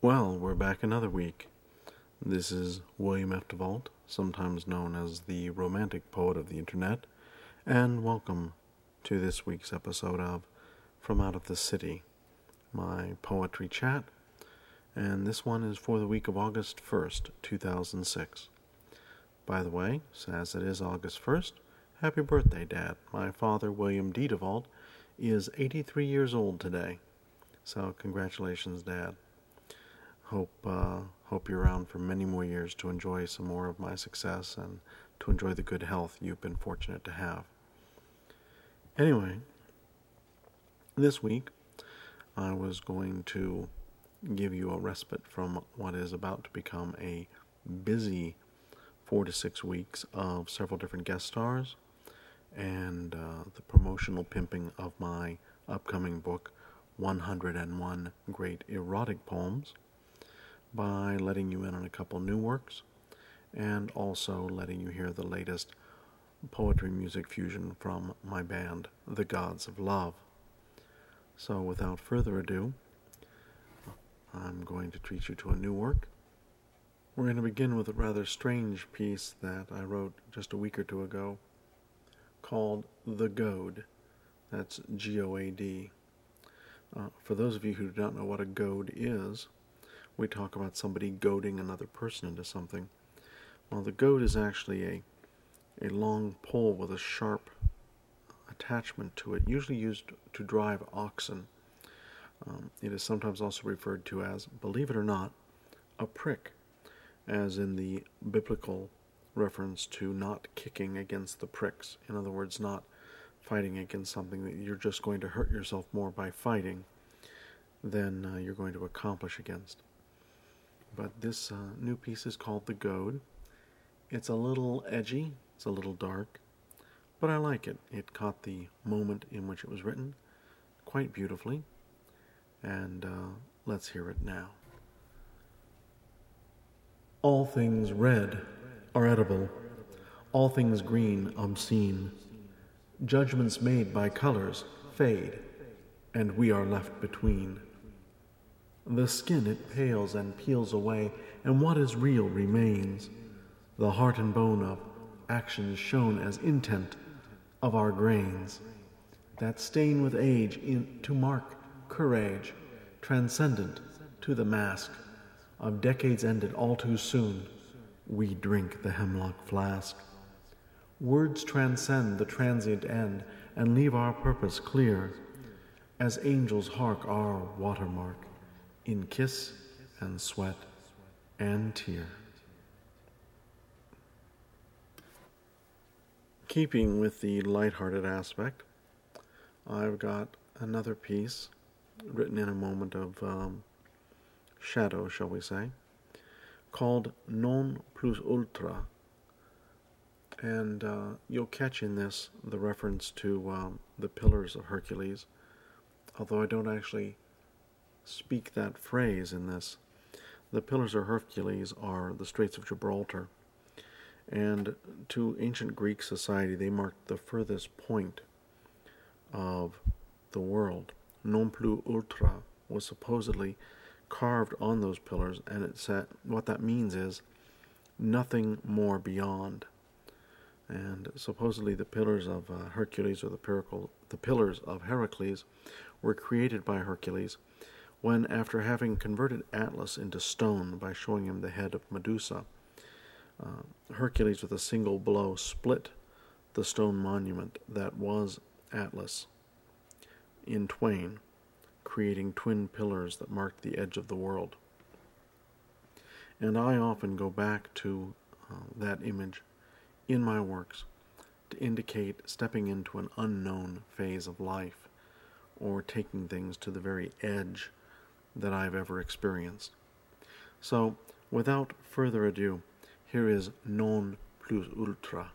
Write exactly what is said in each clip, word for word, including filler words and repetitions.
Well, we're back another week. This is William F. DeVault, sometimes known as the romantic poet of the internet, and welcome to this week's episode of From Out of the City, my poetry chat, and this one is for the week of August first, two thousand six. By the way, as it is August first, happy birthday, Dad. My father, William D. DeVault, is eighty-three years old today, so congratulations, Dad. Hope uh, hope you're around for many more years to enjoy some more of my success and to enjoy the good health you've been fortunate to have. Anyway, this week I was going to give you a respite from what is about to become a busy four to six weeks of several different guest stars and uh, the promotional pimping of my upcoming book, one hundred one Great Erotic Poems, by letting you in on a couple new works, and also letting you hear the latest poetry music fusion from my band, The Gods of Love. So without further ado, I'm going to treat you to a new work. We're going to begin with a rather strange piece that I wrote just a week or two ago, called The Goad. That's G O A D. Uh, for those of you who do not know what a goad is, we talk about somebody goading another person into something. Well, the goad is actually a a long pole with a sharp attachment to it, usually used to drive oxen. Um, it is sometimes also referred to as, believe it or not, a prick, as in the biblical reference to not kicking against the pricks. In other words, not fighting against something that you're just going to hurt yourself more by fighting than uh, you're going to accomplish against. But this uh, new piece is called The Goad. It's a little edgy, it's a little dark, but I like it. It caught the moment in which it was written quite beautifully, and uh, let's hear it now. All things red are edible, all things green obscene. Judgments made by colors fade, and we are left between. The skin it pales and peels away, and what is real remains. The heart and bone of actions shown as intent of our grains, that stain with age in, to mark courage, transcendent to the mask of decades ended all too soon. We drink the hemlock flask. Words transcend the transient end and leave our purpose clear, as angels hark our watermark in kiss and sweat and tear. Keeping with the lighthearted aspect, I've got another piece written in a moment of um, shadow, shall we say, called Non Plus Ultra. And uh, you'll catch in this the reference to um, the Pillars of Hercules, although I don't actually speak that phrase in this. The Pillars of Hercules are the Straits of Gibraltar, and to ancient Greek society they marked the furthest point of the world. Non plus ultra was supposedly carved on those pillars, and it said what that means is nothing more beyond. And supposedly the Pillars of uh, Hercules, or the, Piracle, the Pillars of Heracles, were created by Hercules when, after having converted Atlas into stone by showing him the head of Medusa, uh, Hercules with a single blow split the stone monument that was Atlas in twain, creating twin pillars that marked the edge of the world. And I often go back to uh, that image in my works to indicate stepping into an unknown phase of life, or taking things to the very edge that I've ever experienced. So, without further ado, here is Non Plus Ultra.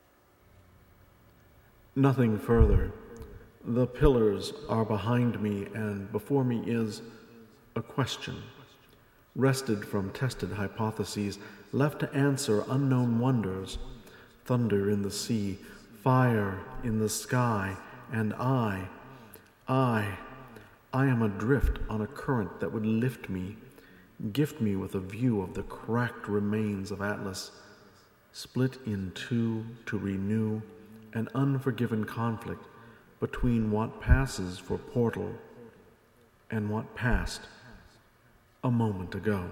Nothing further. The pillars are behind me, and before me is a question, wrested from tested hypotheses, left to answer unknown wonders. Thunder in the sea, fire in the sky, and I, I, I am adrift on a current that would lift me Gift me with a view of the cracked remains of Atlas, split in two to renew an unforgiven conflict between what passes for portal and what passed a moment ago.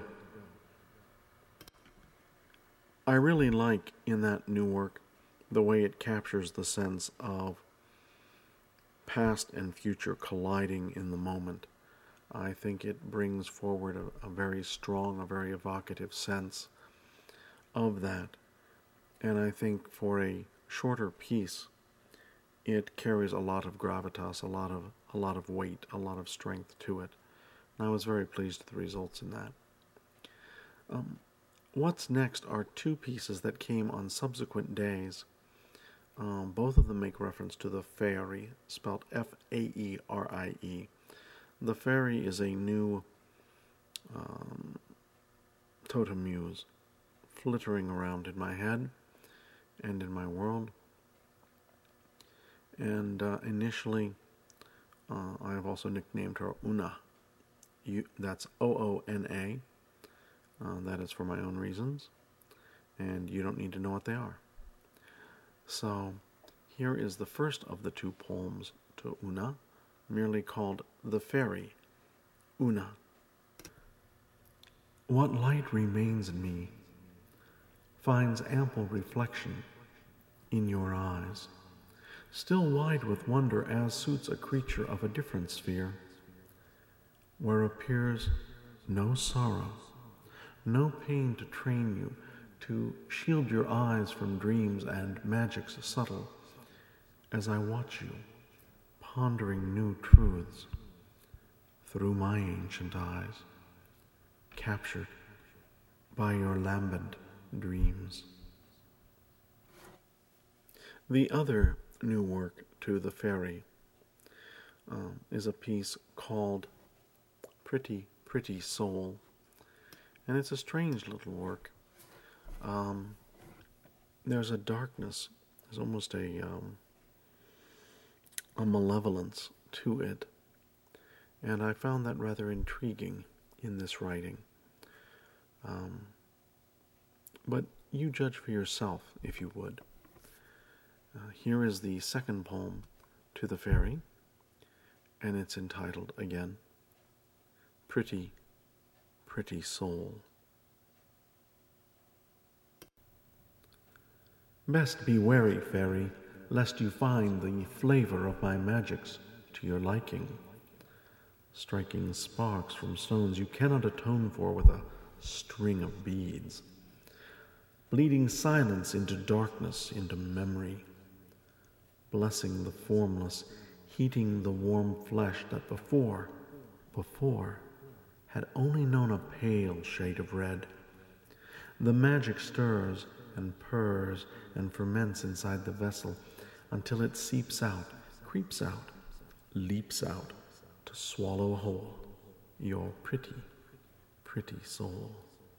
I really like in that new work the way it captures the sense of past and future colliding in the moment. I think it brings forward a, a very strong, a very evocative sense of that. And I think for a shorter piece, it carries a lot of gravitas, a lot of a lot of weight, a lot of strength to it. And I was very pleased with the results in that. Um, what's next are two pieces that came on subsequent days. Um, both of them make reference to the fairy, spelled F A E R I E. The fairy is a new um, totem muse flittering around in my head and in my world. And uh, initially, uh, I have also nicknamed her Una. You, that's O O N A. Uh, that is for my own reasons, and you don't need to know what they are. So, here is the first of the two poems to Una, merely called The Fairy, Una. What light remains in me finds ample reflection in your eyes, still wide with wonder as suits a creature of a different sphere, where appears no sorrow, no pain to train you, to shield your eyes from dreams and magics subtle, as I watch you, pondering new truths through my ancient eyes, captured by your lambent dreams. The other new work to the fairy um, is a piece called Pretty, Pretty Soul, and it's a strange little work. Um, there's a darkness, there's almost a um, a malevolence to it, and I found that rather intriguing in this writing. Um, but you judge for yourself, if you would. Uh, here is the second poem to the fairy, and it's entitled, again, Pretty, Pretty Soul. Best be wary, fairy, lest you find the flavor of my magics to your liking, striking sparks from stones you cannot atone for with a string of beads, bleeding silence into darkness, into memory, blessing the formless, heating the warm flesh that before, before, had only known a pale shade of red. The magic stirs and purrs and ferments inside the vessel until it seeps out, creeps out, leaps out to swallow whole your pretty, pretty soul.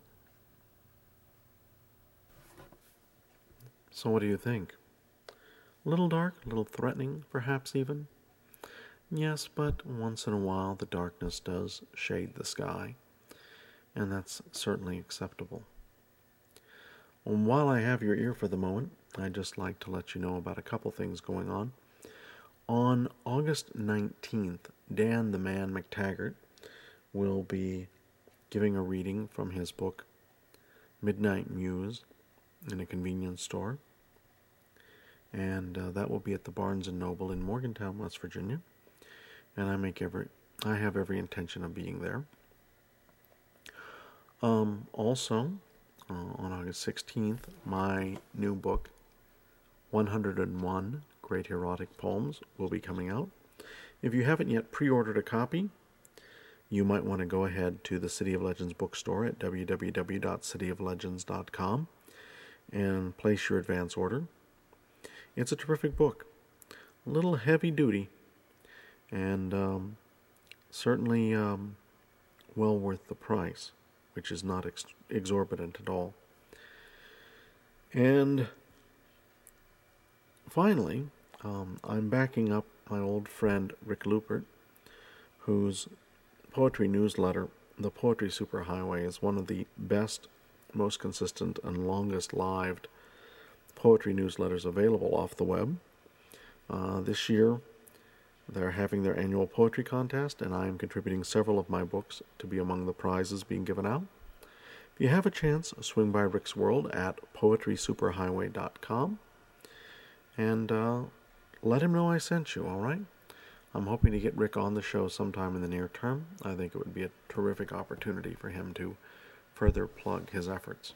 So what do you think? A little dark, a little threatening, perhaps even? Yes, but once in a while the darkness does shade the sky, and that's certainly acceptable. And while I have your ear for the moment, I'd just like to let you know about a couple things going on. On August nineteenth, Dan the Man McTaggart will be giving a reading from his book, Midnight Muse, in a convenience store. And uh, that will be at the Barnes and Noble in Morgantown, West Virginia. And I make every, I have every intention of being there. Um, also, uh, on August sixteenth, my new book, one hundred one Great Erotic Poems, will be coming out. If you haven't yet pre-ordered a copy, you might want to go ahead to the City of Legends bookstore at w w w dot city of legends dot com and place your advance order. It's a terrific book, a little heavy duty, and um, certainly um, well worth the price, which is not ex- exorbitant at all. And finally, um, I'm backing up my old friend Rick Lupert, whose poetry newsletter the Poetry Superhighway is one of the best, most consistent, and longest-lived poetry newsletters available off the web. Uh, this year, they're having their annual poetry contest, and I am contributing several of my books to be among the prizes being given out. If you have a chance, swing by Rick's World at poetry superhighway dot com and uh, let him know I sent you, all right? I'm hoping to get Rick on the show sometime in the near term. I think it would be a terrific opportunity for him to further plug his efforts.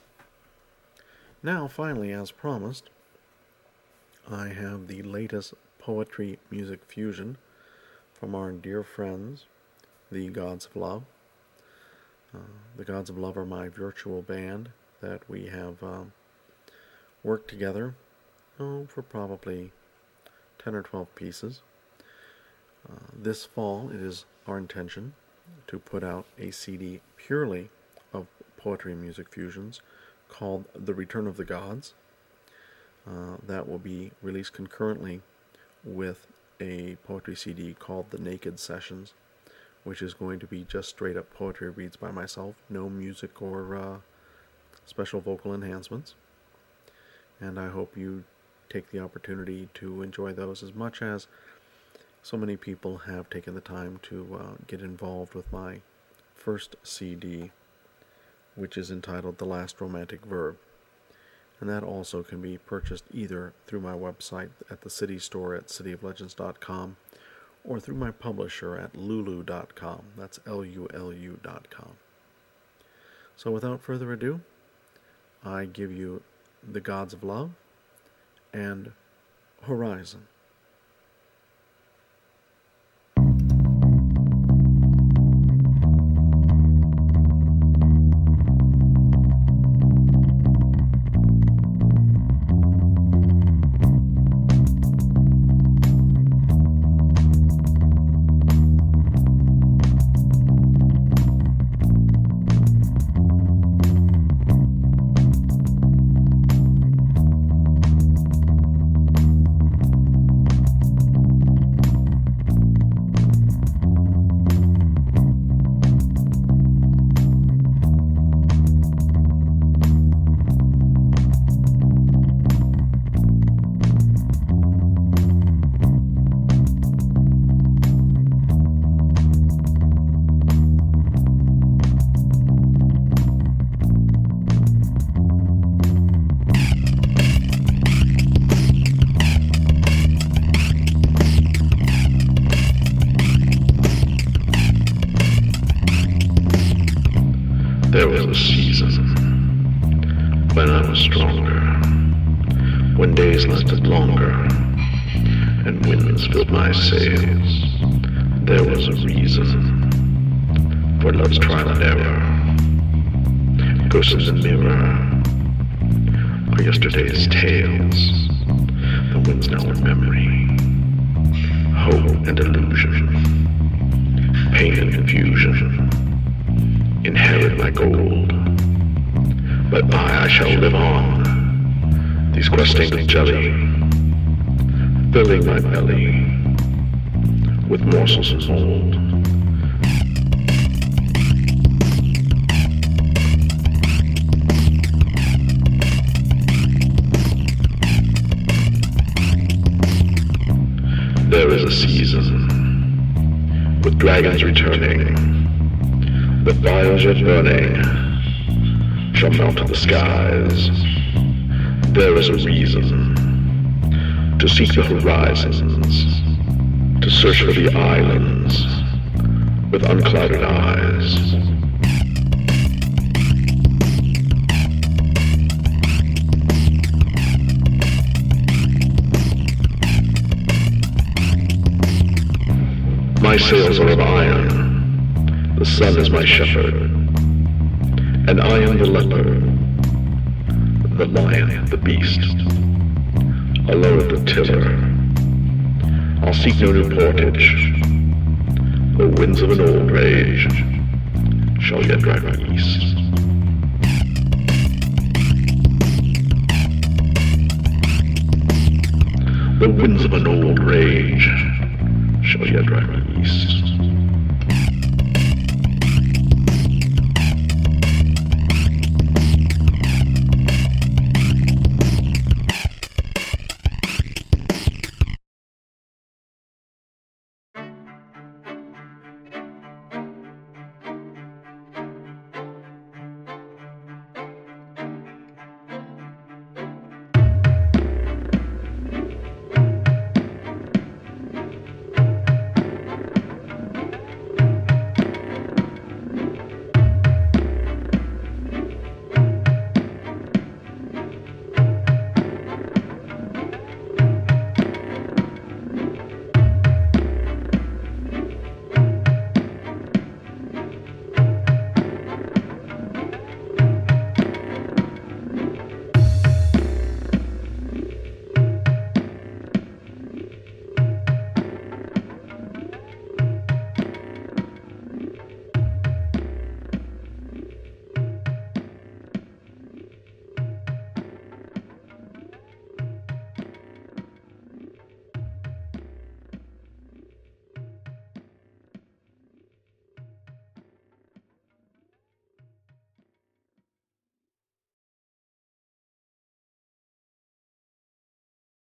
Now, finally, as promised, I have the latest poetry music fusion from our dear friends, the Gods of Love. Uh, the Gods of Love are my virtual band that we have uh, worked together oh, for probably ten or twelve pieces. Uh, this fall, it is our intention to put out a C D purely of poetry and music fusions called The Return of the Gods. Uh, that will be released concurrently with a poetry C D called The Naked Sessions, which is going to be just straight up poetry reads by myself, no music or uh, special vocal enhancements. And I hope you take the opportunity to enjoy those as much as so many people have taken the time to uh, get involved with my first C D, which is entitled The Last Romantic Verb. And that also can be purchased either through my website at the City Store at city of legends dot com or through my publisher at lulu dot com. That's L U L U dot com. So without further ado, I give you The Gods of Love and Horizon. There was a season when I was stronger, when days lasted longer, and winds filled my sails. There was a reason for love's trial and error. Ghosts in the mirror are yesterday's tales. The wind's now in memory, hope and illusion, pain and confusion. Inherit my gold, but I, I shall live on. These questing of jelly, filling my belly with morsels of mold. There is a season with dragons returning. The fires yet burning shall melt to the skies. There is a reason to seek the horizons, to search for the islands with unclouded eyes. My sails are of iron. The sun is my shepherd, and I am the leopard, the lion, the beast, alone at the tiller. I'll seek no new portage. The winds of an old rage shall yet drive me east. The winds of an old rage shall yet drive me east.